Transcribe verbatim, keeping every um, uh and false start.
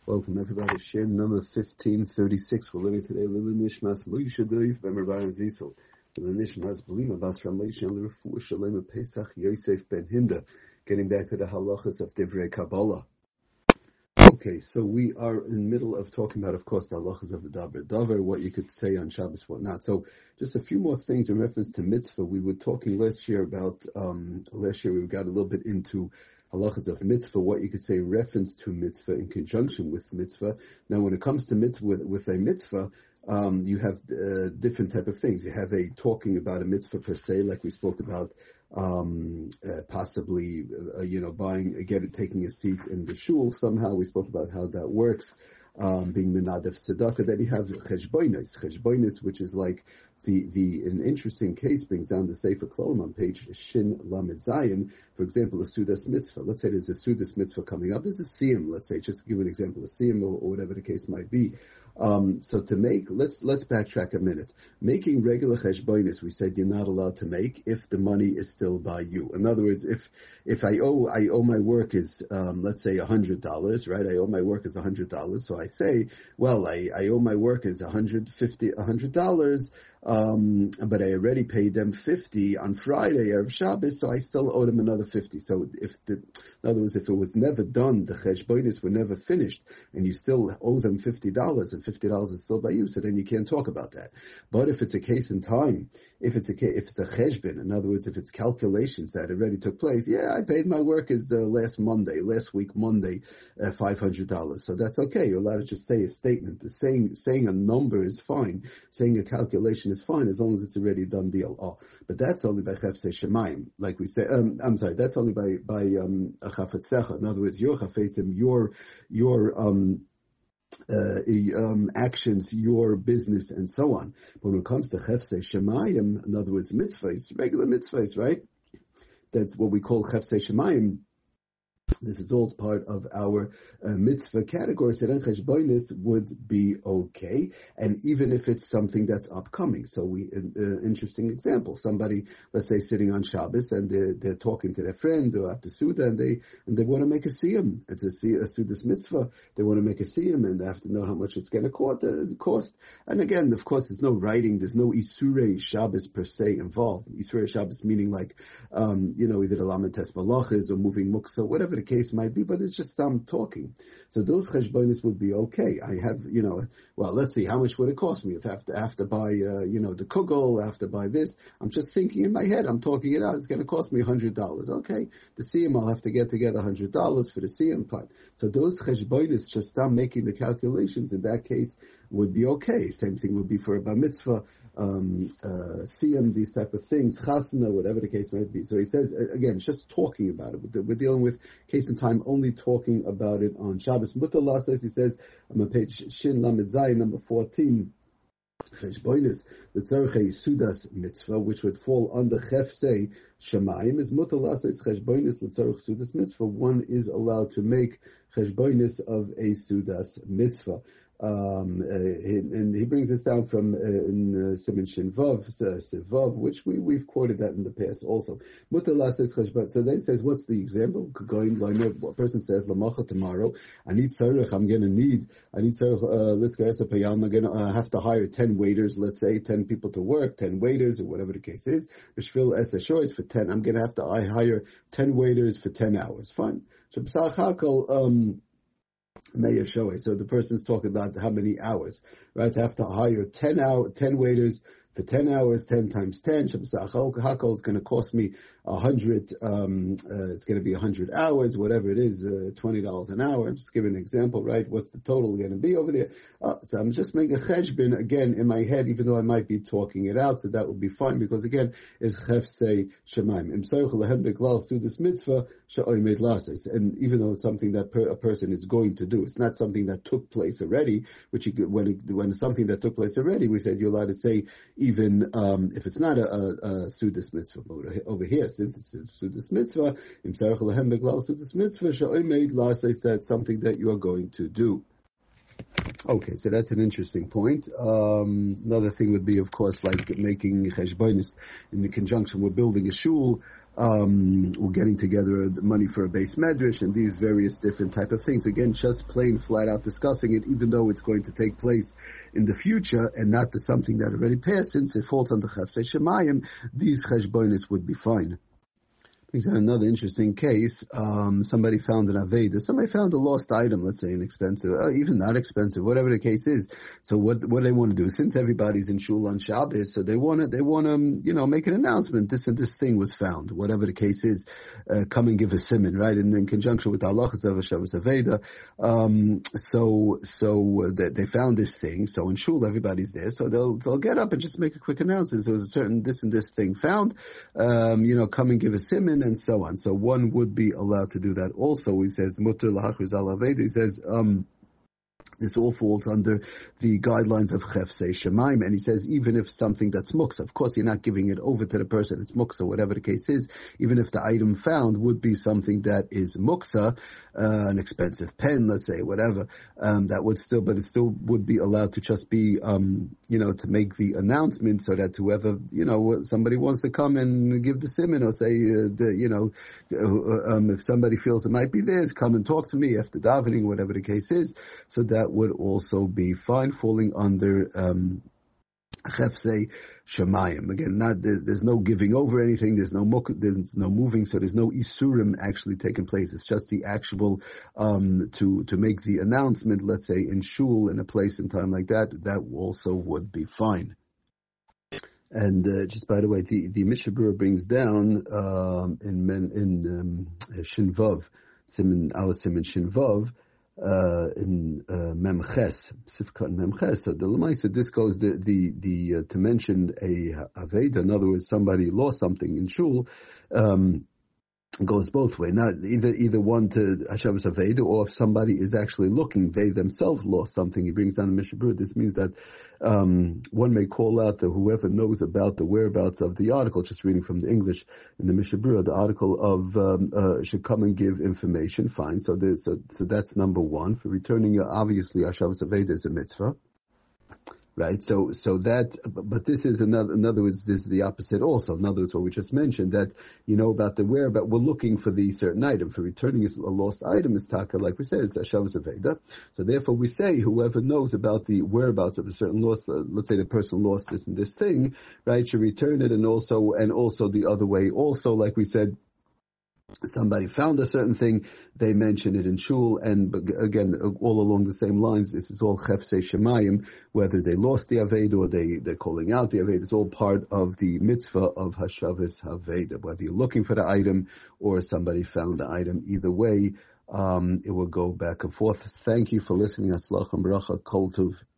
Welcome everybody. Share number fifteen thirty-six. We're learning today Lili Nishmas Moshe Doif Ben Rabban Zisel. Lili Nishmas Belima Bas Ramesh and Lirufu Shalem Pesach Yosef Ben Hinda. Getting back to the halachas of Divrei Kabbalah. Okay, so we are in the middle of talking about, of course, the halachas of the Daber Daver, what you could say on Shabbos, what not. So just a few more things in reference to mitzvah. We were talking last year about, um, last year we got a little bit into halachas of mitzvah, what you could say in reference to mitzvah in conjunction with mitzvah. Now, when it comes to mitzvah, with, with a mitzvah, um, you have uh, different type of things. You have a talking about a mitzvah per se, like we spoke about, um, uh, possibly, uh, you know, buying, again, taking a seat in the shul somehow. We spoke about how that works. Um, being menadef tzedakah. Then you have cheshbonis, cheshbonis, which is like the, the, an interesting case brings down the Sefer Klolim on page Shin Lamed Zayin. For example, a Sudas mitzvah. Let's say there's a Sudas mitzvah coming up. There's a siyum, let's say, just to give an example, a siyum or, or whatever the case might be. Um, so to make, let's, let's backtrack a minute. Making regular cheshbonis, we said you're not allowed to make if the money is still by you. In other words, if, if I owe, I owe my work is, um, let's say a hundred dollars, right? I owe my work is a hundred dollars. So I say, well, I, I owe my work is a hundred fifty, a hundred dollars. Um, but I already paid them fifty on Friday of Shabbos, so I still owe them another fifty. So if the, in other words, if it was never done, the cheshbonis were never finished, and you still owe them fifty dollars, and fifty dollars is still by you, so then you can't talk about that. But if it's a case in time, if it's a case, if it's a cheshbon, in other words, if it's calculations that already took place, yeah, I paid my workers uh, last Monday, last week Monday, uh, five hundred dollars. So that's okay. You're allowed to just say a statement. The saying, saying a number is fine. Saying a calculation is fine as long as it's already a done deal. Oh, but that's only by chafsei shemayim, like we say. Um, I'm sorry, that's only by by um, a chafetzecha. In other words, your chafetzim, your your um. Uh, um, actions, your business, and so on. But when it comes to chefsei shemayim, in other words, mitzvahs, regular mitzvahs, right? That's what we call chefsei shemayim. This is all part of our uh, mitzvah category. So then cheshbonis would be okay, and even if it's something that's upcoming. So we, uh, interesting example. Somebody, let's say, sitting on Shabbos, and they're, they're talking to their friend or at the Suda, and they and they want to make a siyum. It's a, a Suda's mitzvah. They want to make a siyum, and they have to know how much it's going to cost. And again, of course, there's no writing. There's no isurei Shabbos per se involved. Isurei Shabbos meaning like, um, you know, either the lamed tes malachas or moving muksa, whatever the case might be, but it's just I'm talking. So those cheshbonis would be okay. I have, you know, well, let's see, how much would it cost me if I have to, I have to buy, uh, you know, the kugel, I have to buy this. I'm just thinking in my head, I'm talking it out. It's going to cost me one hundred dollars. Okay. The siyum, I'll have to get together one hundred dollars for the siyum part. So those cheshbonis, just start making the calculations. In that case, would be okay. Same thing would be for a bar mitzvah, um, uh, siyum, these type of things, chasna, whatever the case might be. So he says, again, just talking about it. We're dealing with case in time, only talking about it on Shabbos. Mutala says, he says, I'm on page Shin Lamed Zayin, number fourteen, cheshbonis, the tzarechei sudas mitzvah, which would fall under chefsei shemayim, is mutala says cheshbonis the tzarech sudas mitzvah. One is allowed to make cheshbonis of a sudas mitzvah. Um, uh, and he brings this down from uh, in uh, Siman Shin Vav, uh, Sivav, which we we've quoted that in the past also. Mutalat says cheshbon. So then he says, what's the example? Going like a person says, Lamacha tomorrow, I need tzarech. I'm going to need. I need tzarech. Lisker payam. I'm going to uh, have to hire ten waiters. Let's say ten people to work, ten waiters, or whatever the case is. B'shvil esashois for ten. I'm going to have to I hire ten waiters for ten hours. Fine. So b'sach hakol. Um, So the person's talking about how many hours, right? They have to hire ten hour, ten waiters for ten hours, ten times ten. Hakol is going to cost me a hundred. Um, uh, it's going to be a hundred hours, whatever it is, uh, twenty dollars an hour. I'm just giving an example, right? What's the total going to be over there? Uh, so I'm just making a cheshbon again in my head, even though I might be talking it out. So that would be fine because again, is chefsei shemayim. Imsoich lehem beglal sudas mitzvah she'oimed lases. And even though it's something that per, a person is going to do, it's not something that took place already. Which you could, when it, when it's something that took place already, we said you're allowed to say even um, if it's not a, a, a sudas mitzvah. But over here, since it's a sudas mitzvah, imsoich lehem beglal sudas mitzvah she'oimed lases, that's something that you are going to do. Okay, so that's an interesting point. Um, another thing would be, of course, like making cheshbonis in the conjunction with building a shul. um, or getting together money for a base medrash, and these various different type of things. Again, just plain flat out discussing it, even though it's going to take place in the future and not the, something that already passed, since it falls under Chefsei Shemayim, these cheshbonis would be fine. Brings out another interesting case. Um, somebody found an Aveda. Somebody found a lost item, let's say inexpensive, uh, even not expensive, whatever the case is. So what what do they want to do? Since everybody's in shul on Shabbos, so they want to they want to you know make an announcement. This and this thing was found, whatever the case is. Uh, come and give a simon, right? And in conjunction with Allah of Shabbos Aveda. Um, so so uh, they, they found this thing. So in shul everybody's there, so they'll they'll get up and just make a quick announcement. There was a certain this and this thing found. Um, you know, come and give a simon, and so on. So one would be allowed to do that also. He says, Mutter l'hachriz al aveda. He says, um, this all falls under the guidelines of Chefsei Shemayim, and he says even if something that's muksa, of course you're not giving it over to the person, it's muksa, whatever the case is, even if the item found would be something that is muksa, uh, an expensive pen, let's say, whatever, um, that would still, but it still would be allowed to just be, um, you know, to make the announcement so that whoever, you know, somebody wants to come and give the simon or say, uh, the, you know, uh, um, if somebody feels it might be theirs, come and talk to me after davening, whatever the case is, so that would also be fine, falling under um, Chefsei Shemayim. Again, not there's, there's no giving over anything. There's no there's no moving, so there's no isurim actually taking place. It's just the actual um, to to make the announcement. Let's say in shul, in a place and time like that, that also would be fine. And uh, just by the way, the the Mishnah Berurah brings down um, in men in um, Shinvav, Siman our Siman Shinvav. Uh, in uh, Memches, Sifkat Memches. So the Lamaisa, this goes the the the uh, to mention a Aveda. In other words, somebody lost something in shul. Um, goes both ways. Not either either one to Hashavas Aveda, or if somebody is actually looking, they themselves lost something. He brings down the Mishnah Berurah. This means that um, one may call out to whoever knows about the whereabouts of the article. Just reading from the English in the Mishnah Berurah, the article of um, uh, should come and give information. Fine. So there's so, so that's number one. For returning, obviously, Hashavas Aveda is a mitzvah. Right, so so that, but this is another. In other words, this is the opposite. Also, in other words, what we just mentioned, that you know about the whereabouts. We're looking for the certain item. For returning a lost item is taka, like we said, it's Hashavas Aveda. So therefore, we say whoever knows about the whereabouts of a certain lost, uh, let's say the person lost this and this thing, right, should return it, and also and also the other way. Also, like we said, somebody found a certain thing, they mention it in shul, and again, all along the same lines, this is all Chefsei Shemayim, whether they lost the Aveda or they, they're calling out the Aveda, it's all part of the mitzvah of Hashavas Aveda, whether you're looking for the item or somebody found the item. Either way, um, it will go back and forth. Thank you for listening. Atzlach and Bracha, Kol Tov.